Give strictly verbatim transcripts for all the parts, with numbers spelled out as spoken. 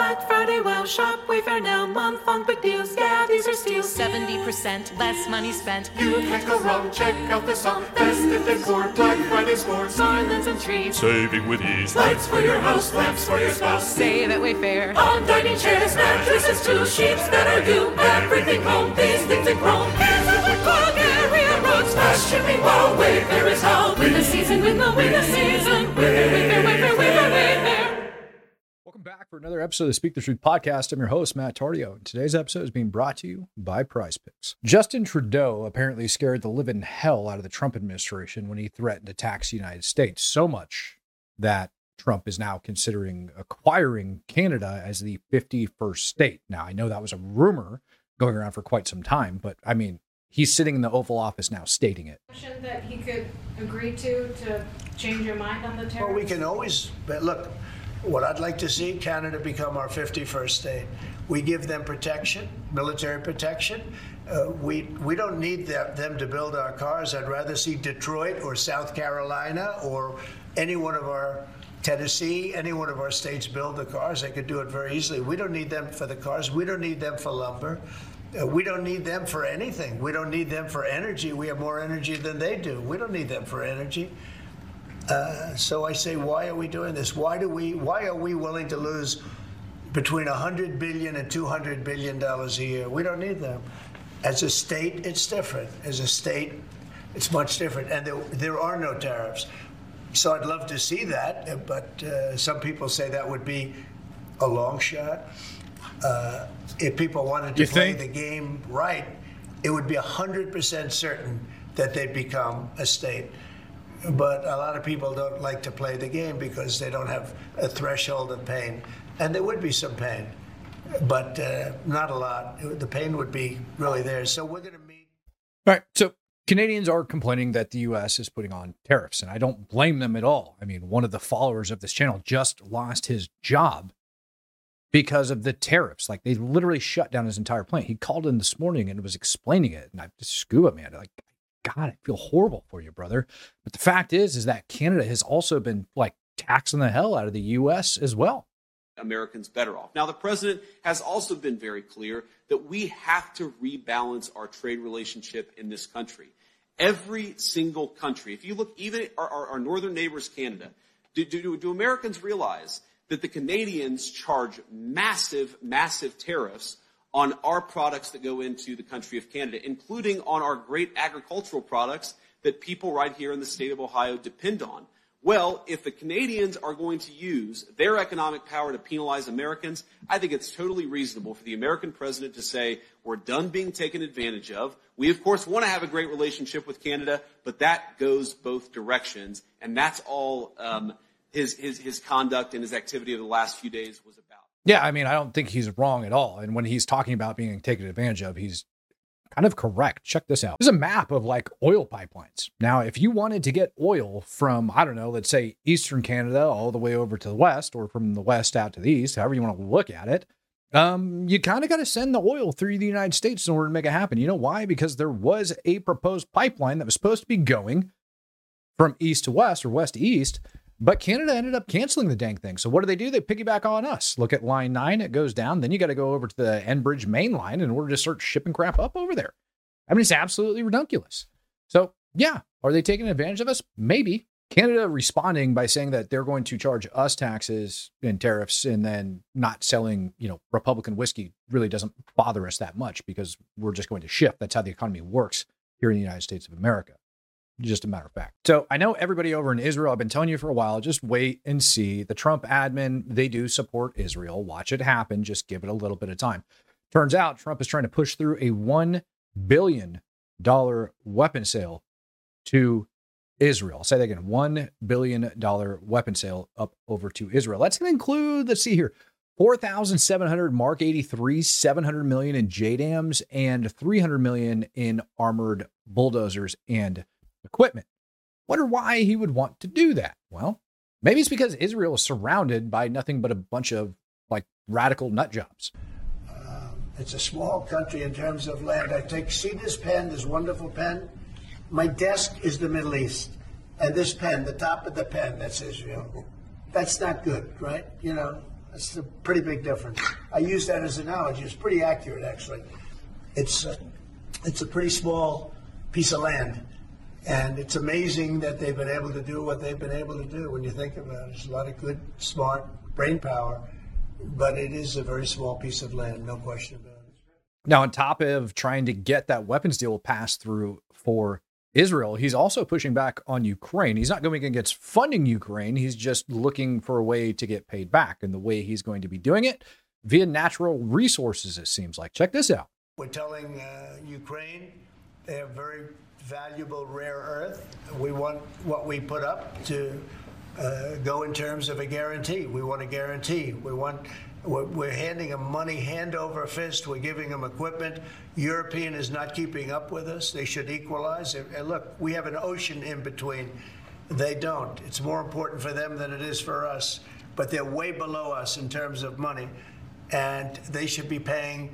Black Friday, wow, shop, Wayfair now, month long big deals. Yeah, these are steals. seventy percent less money spent. You can't go wrong, check out this song. Festive decor, Black Friday scores. Garlands and trees. Saving with ease. Lights for your house, lamps for your spouse. Save at Wayfair. On dining chairs, mattresses too, sheets that are you. Everything home, these things in chrome. Here's a wood clog, area roads, fast shipping, wow, Wayfair is how. Win the season, win the win the season. Wayfair, Wayfair, Wayfair, Wayfair, Wayfair. Welcome back for another episode of the Speak the Truth podcast. I'm your host, Matt Tardio, and today's episode is being brought to you by Prize Picks. Justin Trudeau apparently scared the living hell out of the Trump administration when he threatened to tax the United States, so much that Trump is now considering acquiring Canada as the fifty-first state. Now, I know that was a rumor going around for quite some time, but I mean, he's sitting in the Oval Office now stating it. That he could agree to, to change your mind on the tariffs? Well, we can always, but look, what I'd like to see, Canada become our fifty-first state. We give them protection, military protection. Uh, we we don't need them, them to build our cars. I'd rather see Detroit or South Carolina or any one of our, Tennessee, any one of our states build the cars. They could do it very easily. We don't need them for the cars. We don't need them for lumber. Uh, we don't need them for anything. We don't need them for energy. We have more energy than they do. We don't need them for energy. Uh, so I say, why are we doing this? Why do we? Why are we willing to lose between one hundred billion dollars and two hundred billion dollars a year? We don't need them. As a state, it's different. As a state, it's much different. And there, there are no tariffs. So I'd love to see that, but uh, some people say that would be a long shot. Uh, if people wanted to you play think? the game right, it would be one hundred percent certain that they'd become a state. But a lot of people don't like to play the game because they don't have a threshold of pain. And there would be some pain, but uh, not a lot. The pain would be really there. So we're going to meet. All right. So Canadians are complaining that the U S is putting on tariffs, and I don't blame them at all. I mean, one of the followers of this channel just lost his job because of the tariffs. Like, they literally shut down his entire plant. He called in this morning and was explaining it. And I just, scuba man, like, God, I feel horrible for you, brother. But the fact is, is that Canada has also been like taxing the hell out of the U S as well. Americans better off. Now, the president has also been very clear that we have to rebalance our trade relationship in this country. Every single country, if you look even at our, our, our northern neighbors, Canada, do, do, do Americans realize that the Canadians charge massive, massive tariffs on our products that go into the country of Canada, including on our great agricultural products that people right here in the state of Ohio depend on? Well, if the Canadians are going to use their economic power to penalize Americans, I think it's totally reasonable for the American president to say, we're done being taken advantage of. We, of course, want to have a great relationship with Canada, but that goes both directions. And that's all um, his, his, his conduct and his activity of the last few days was about. Yeah, I mean, I don't think he's wrong at all. And when he's talking about being taken advantage of, he's kind of correct. Check this out. There's a map of like oil pipelines. Now, if you wanted to get oil from, I don't know, let's say Eastern Canada all the way over to the West, or from the West out to the East, however you want to look at it, um, you kind of got to send the oil through the United States in order to make it happen. You know why? Because there was a proposed pipeline that was supposed to be going from East to West or West to East, but Canada ended up canceling the dang thing. So what do they do? They piggyback on us. Look at line nine. It goes down. Then you got to go over to the Enbridge main line in order to start shipping crap up over there. I mean, it's absolutely ridiculous. So yeah, are they taking advantage of us? Maybe. Canada responding by saying that they're going to charge us taxes and tariffs and then not selling, you know, Republican whiskey really doesn't bother us that much because we're just going to shift. That's how the economy works here in the United States of America. Just a matter of fact. So I know everybody over in Israel, I've been telling you for a while, just wait and see. The Trump admin, they do support Israel. Watch it happen. Just give it a little bit of time. Turns out Trump is trying to push through a one billion dollars weapon sale to Israel. I'll say that again, one billion dollars weapon sale up over to Israel. That's going to include, let's see here, four thousand seven hundred Mark eighty-three, seven hundred million in J DAMs, and three hundred million in armored bulldozers and equipment. Wonder why he would want to do that. Well, maybe it's because Israel is surrounded by nothing but a bunch of like radical nut jobs. Um, it's a small country in terms of land. I take, see this pen, this wonderful pen? My desk is the Middle East. And this pen, the top of the pen, that's Israel. That's not good, right? You know, It's a pretty big difference. I use that as an analogy. It's pretty accurate, actually. It's uh, it's a pretty small piece of land, and it's amazing that they've been able to do what they've been able to do. When you think about it, there's a lot of good, smart brain power, but it is a very small piece of land, no question about it. Now, on top of trying to get that weapons deal passed through for Israel, he's also pushing back on Ukraine. He's not going against funding Ukraine. He's just looking for a way to get paid back. And the way he's going to be doing it via natural resources, it seems like. Check this out. We're telling uh, Ukraine they have very valuable rare earth. We want what we put up to uh, go in terms of a guarantee. We want a guarantee. We want We're, we're handing them money hand over fist. We're giving them equipment. European is not keeping up with us. They should equalize. And look, we have an ocean in between. They don't. It's more important for them than it is for us. But they're way below us in terms of money. And they should be paying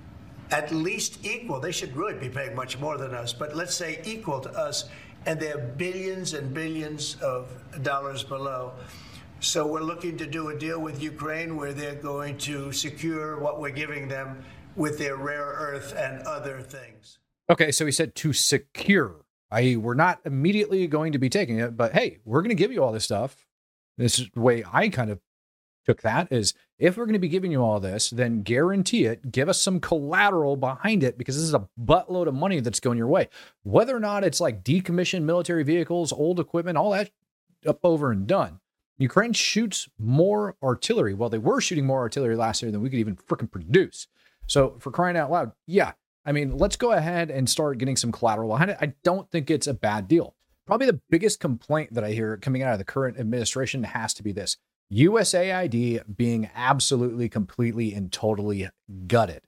at least equal. They should really be paying much more than us. But let's say equal to us. And they're billions and billions of dollars below. So we're looking to do a deal with Ukraine where they're going to secure what we're giving them with their rare earth and other things. Okay, so he said to secure, that is we're not immediately going to be taking it, but hey, we're going to give you all this stuff. This is the way I kind of took that is if we're going to be giving you all this, then guarantee it, give us some collateral behind it because this is a buttload of money that's going your way. Whether or not it's like decommissioned military vehicles, old equipment, all that up over and done. Ukraine shoots more artillery. Well, they were shooting more artillery last year than we could even freaking produce. So for crying out loud, yeah, I mean, let's go ahead and start getting some collateral behind it. I don't think it's a bad deal. Probably the biggest complaint that I hear coming out of the current administration has to be this. U S A I D being absolutely, completely, and totally gutted.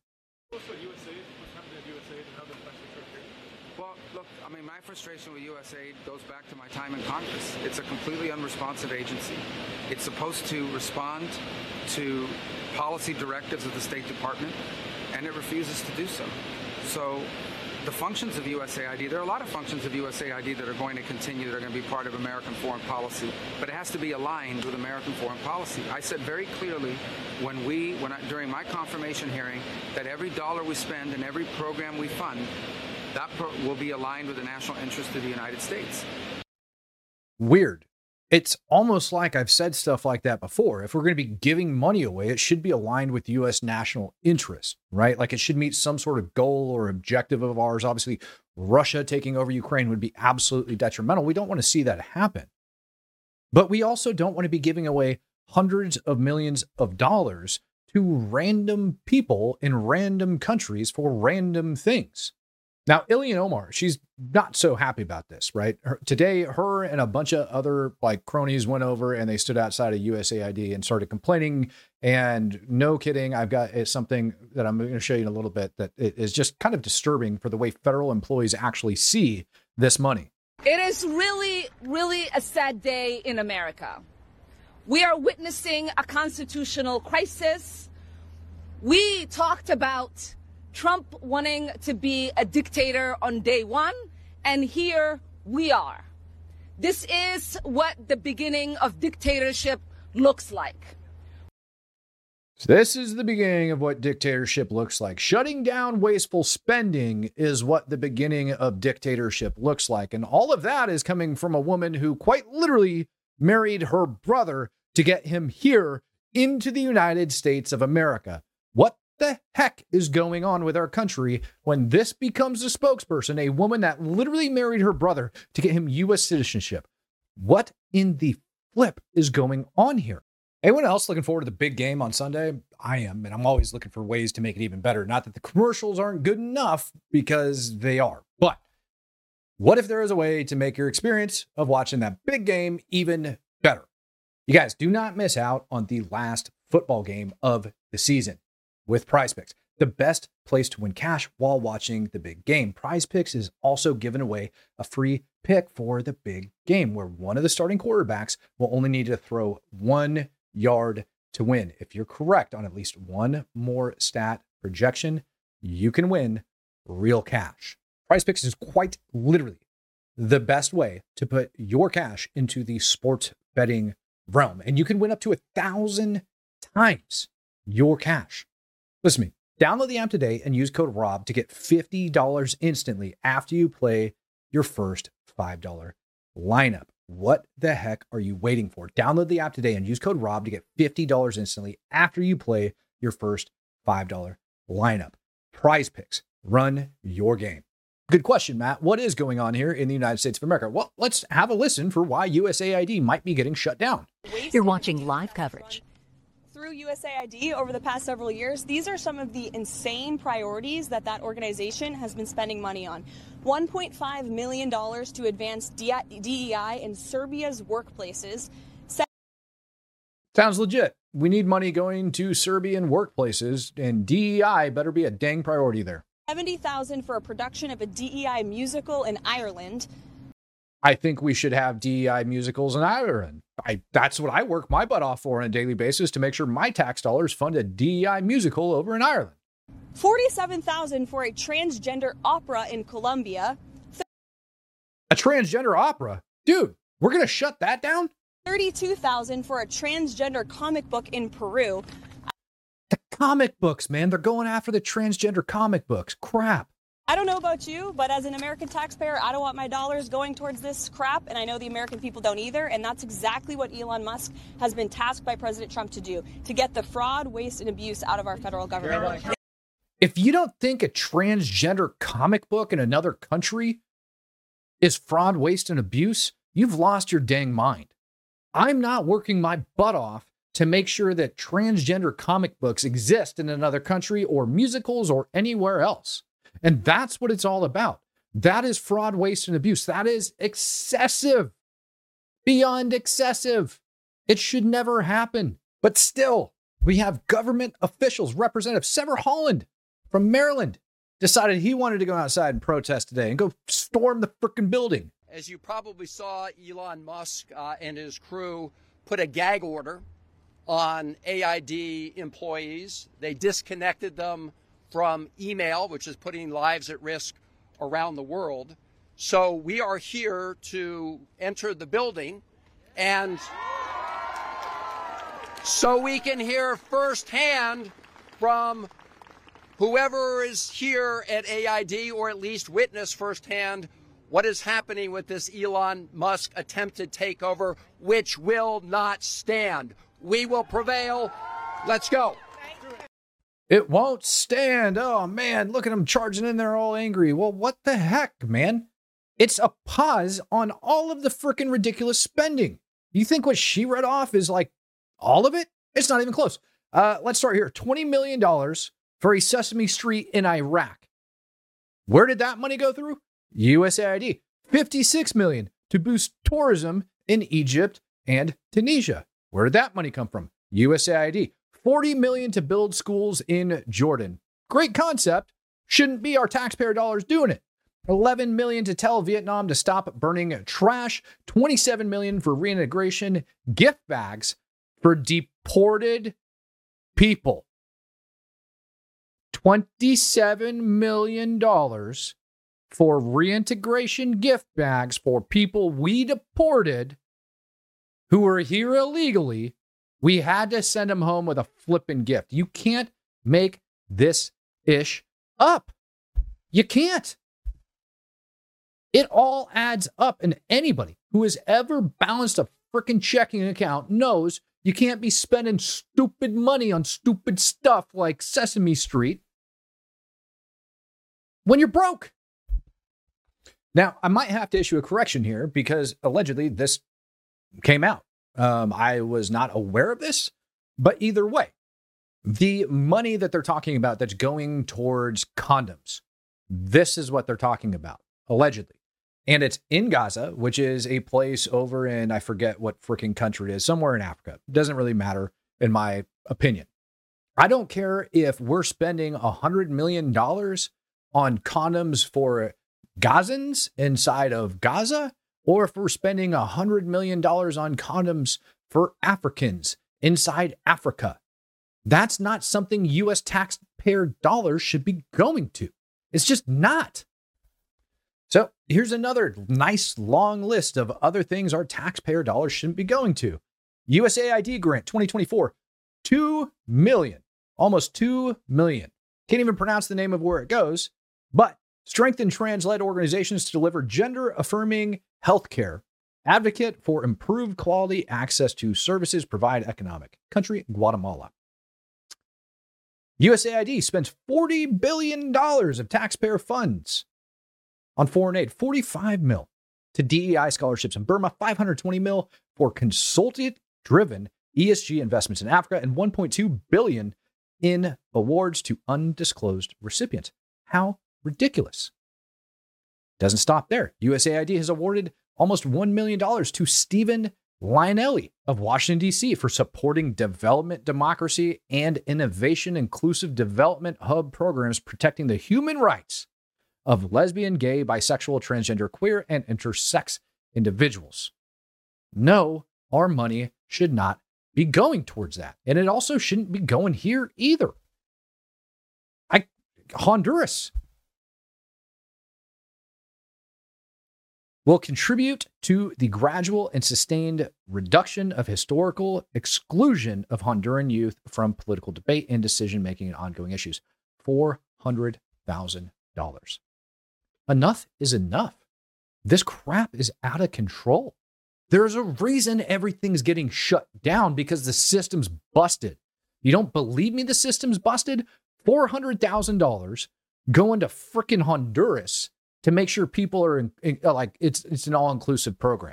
Frustration with U S A I D goes back to my time in Congress. It's a completely unresponsive agency. It's supposed to respond to policy directives of the State Department, and it refuses to do so. So the functions of U S A I D, there are a lot of functions of U S A I D that are going to continue, that are going to be part of American foreign policy, but it has to be aligned with American foreign policy. I said very clearly when we, when I, during my confirmation hearing, that every dollar we spend and every program we fund, that pro- will be aligned with the national interest of the United States. Weird. It's almost like I've said stuff like that before. If we're going to be giving money away, it should be aligned with U S national interest, right? Like it should meet some sort of goal or objective of ours. Obviously, Russia taking over Ukraine would be absolutely detrimental. We don't want to see that happen. But we also don't want to be giving away hundreds of millions of dollars to random people in random countries for random things. Now, Ilhan Omar, she's not so happy about this, right? Her, today, her and a bunch of other like cronies went over and they stood outside of U S A I D and started complaining. And no kidding, I've got it's something that I'm going to show you in a little bit that is just kind of disturbing for the way federal employees actually see this money. It is really, really a sad day in America. We are witnessing a constitutional crisis. We talked about Trump wanting to be a dictator on day one, and here we are. This is what the beginning of dictatorship looks like. This is the beginning of what dictatorship looks like. Shutting down wasteful spending is what the beginning of dictatorship looks like. And all of that is coming from a woman who quite literally married her brother to get him here into the United States of America. What the heck is going on with our country when this becomes a spokesperson, a woman that literally married her brother to get him U S citizenship? What in the flip is going on here? Anyone else looking forward to the big game on Sunday? I am, and I'm always looking for ways to make it even better. Not that the commercials aren't good enough, because they are. But what if there is a way to make your experience of watching that big game even better? You guys, do not miss out on the last football game of the season with PrizePicks, the best place to win cash while watching the big game. PrizePicks is also giving away a free pick for the big game, where one of the starting quarterbacks will only need to throw one yard to win. If you're correct on at least one more stat projection, you can win real cash. PrizePicks is quite literally the best way to put your cash into the sports betting realm, and you can win up to a thousand times your cash. Listen to me. Download the app today and use code ROB to get fifty dollars instantly after you play your first five dollars lineup. What the heck are you waiting for? Download the app today and use code ROB to get fifty dollars instantly after you play your first five dollars lineup. Prize Picks. Run your game. Good question, Matt. What is going on here in the United States of America? Well, let's have a listen for why U S A I D might be getting shut down. You're watching live coverage. Through U S A I D over the past several years, these are some of the insane priorities that that organization has been spending money on. one point five million dollars to advance D E I in Serbia's workplaces. Sounds legit. We need money going to Serbian workplaces, and D E I better be a dang priority there. seventy thousand dollars for a production of a D E I musical in Ireland. I think we should have D E I musicals in Ireland. I, that's what I work my butt off for on a daily basis, to make sure my tax dollars fund a D E I musical over in Ireland. forty-seven thousand dollars for a transgender opera in Colombia. A transgender opera? Dude, we're going to shut that down? thirty-two thousand dollars for a transgender comic book in Peru. The comic books, man. They're going after the transgender comic books. Crap. I don't know about you, but as an American taxpayer, I don't want my dollars going towards this crap, and I know the American people don't either, and that's exactly what Elon Musk has been tasked by President Trump to do, to get the fraud, waste, and abuse out of our federal government. If you don't think a transgender comic book in another country is fraud, waste, and abuse, you've lost your dang mind. I'm not working my butt off to make sure that transgender comic books exist in another country or musicals or anywhere else. And that's what it's all about. That is fraud, waste, and abuse. That is excessive. Beyond excessive. It should never happen. But still, we have government officials. Representative Sever Holland from Maryland decided he wanted to go outside and protest today and go storm the frickin' building. As you probably saw, Elon Musk uh, and his crew put a gag order on A I D employees. They disconnected them from email, which is putting lives at risk around the world. So we are here to enter the building, and so we can hear firsthand from whoever is here at A I D, or at least witness firsthand what is happening with this Elon Musk attempted takeover, which will not stand. We will prevail. Let's go. It won't stand. Oh, man, look at them charging in there all angry. Well, what the heck, man? It's a pause on all of the frickin' ridiculous spending. You think what she read off is like all of it? It's not even close. Uh, let's start here. twenty million dollars for a Sesame Street in Iraq. Where did that money go through? U S A I D. fifty-six million dollars to boost tourism in Egypt and Tunisia. Where did that money come from? U S A I D. forty million dollars to build schools in Jordan. Great concept. Shouldn't be our taxpayer dollars doing it. eleven million dollars to tell Vietnam to stop burning trash. twenty-seven million dollars for reintegration. Gift bags for deported people. twenty-seven million dollars for reintegration gift bags for people we deported who were here illegally. We had to send them home with a flippin' gift. You can't make this ish up. You can't. It all adds up, and anybody who has ever balanced a frickin' checking account knows you can't be spending stupid money on stupid stuff like Sesame Street when you're broke. Now, I might have to issue a correction here because allegedly this came out. Um, I was not aware of this, but either way, the money that they're talking about that's going towards condoms, this is what they're talking about, allegedly. And it's in Gaza, which is a place over in, I forget what freaking country it is, somewhere in Africa. Doesn't really matter, in my opinion. I don't care if we're spending one hundred million dollars on condoms for Gazans inside of Gaza, or if we're spending one hundred million dollars on condoms for Africans inside Africa. That's not something U S taxpayer dollars should be going to. It's just not. So here's another nice long list of other things our taxpayer dollars shouldn't be going to. U S A I D grant twenty twenty-four, two million, almost two million. Can't even pronounce the name of where it goes, but strengthen trans-led organizations to deliver gender-affirming healthcare. Advocate for improved quality access to services. Provide economic. Country, Guatemala. U S A I D spends forty billion dollars of taxpayer funds on foreign aid. forty-five mil to D E I scholarships in Burma. five hundred twenty mil for consultant-driven E S G investments in Africa. And one point two billion in awards to undisclosed recipients. How ridiculous. Doesn't stop there. U S A I D has awarded almost one million dollars to Stephen Lionelli of Washington, D C for supporting development, democracy, and innovation inclusive development hub programs protecting the human rights of lesbian, gay, bisexual, transgender, queer, and intersex individuals. No, our money should not be going towards that. And it also shouldn't be going here either. I Honduras will contribute to the gradual and sustained reduction of historical exclusion of Honduran youth from political debate and decision-making and ongoing issues. four hundred thousand dollars. Enough is enough. This crap is out of control. There's a reason everything's getting shut down, because the system's busted. You don't believe me the system's busted? four hundred thousand dollars going to frickin' Honduras to make sure people are in, in, like, it's it's an all-inclusive program.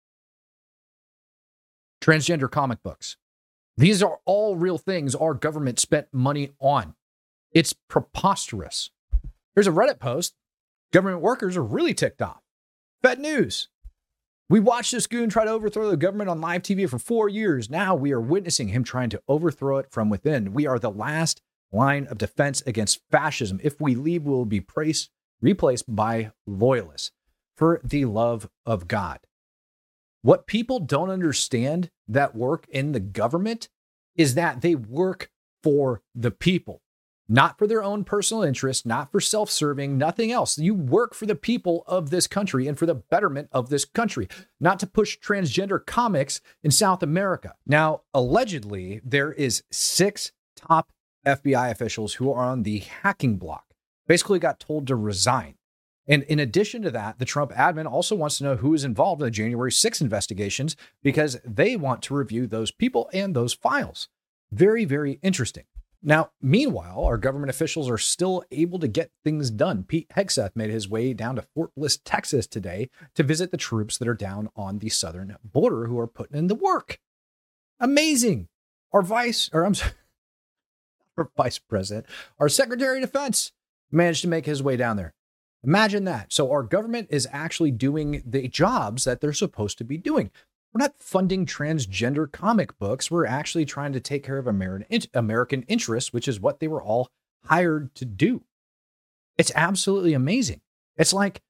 Transgender comic books. These are all real things our government spent money on. It's preposterous. Here's a Reddit post. Government workers are really ticked off. Fed News. We watched this goon try to overthrow the government on live T V for four years. Now we are witnessing him trying to overthrow it from within. We are the last line of defense against fascism. If we leave, we will be praised replaced by loyalists. For the love of God. What people don't understand that work in the government is that they work for the people, not for their own personal interest, not for self-serving, nothing else. You work for the people of this country and for the betterment of this country, not to push transgender comics in South America. Now, allegedly, there is six top F B I officials who are on the hacking block. Basically got told to resign. And in addition to that, the Trump admin also wants to know who is involved in the January sixth investigations, because they want to review those people and those files. Very, very interesting. Now, meanwhile, our government officials are still able to get things done. Pete Hegseth made his way down to Fort Bliss, Texas today to visit the troops that are down on the southern border who are putting in the work. Amazing. Our vice, or I'm sorry, our vice president, our Secretary of Defense managed to make his way down there. Imagine that. So our government is actually doing the jobs that they're supposed to be doing. We're not funding transgender comic books. We're actually trying to take care of American American interests, which is what they were all hired to do. It's absolutely amazing. It's like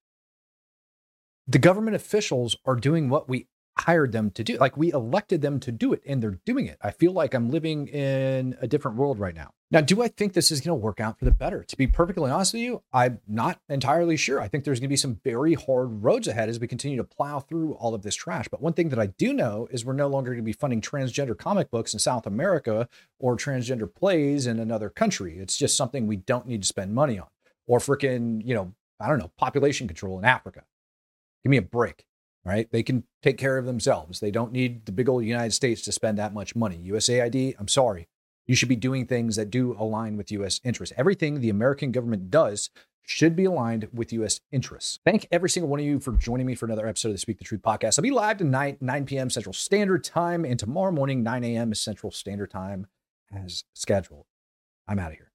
the government officials are doing what we hired them to do. Like, we elected them to do it, and they're doing it. I feel like I'm living in a different world right now. Now, do I think this is going to work out for the better? To be perfectly honest with you, I'm not entirely sure. I think there's going to be some very hard roads ahead as we continue to plow through all of this trash. But one thing that I do know is we're no longer going to be funding transgender comic books in South America or transgender plays in another country. It's just something we don't need to spend money on. Or freaking, you know, I don't know, population control in Africa. Give me a break. Right? They can take care of themselves. They don't need the big old United States to spend that much money. U S A I D, I'm sorry. You should be doing things that do align with U S interests. Everything the American government does should be aligned with U S interests. Thank every single one of you for joining me for another episode of the Speak the Truth podcast. I'll be live tonight, nine p.m. Central Standard Time, and tomorrow morning, nine a.m. Central Standard Time as scheduled. I'm out of here.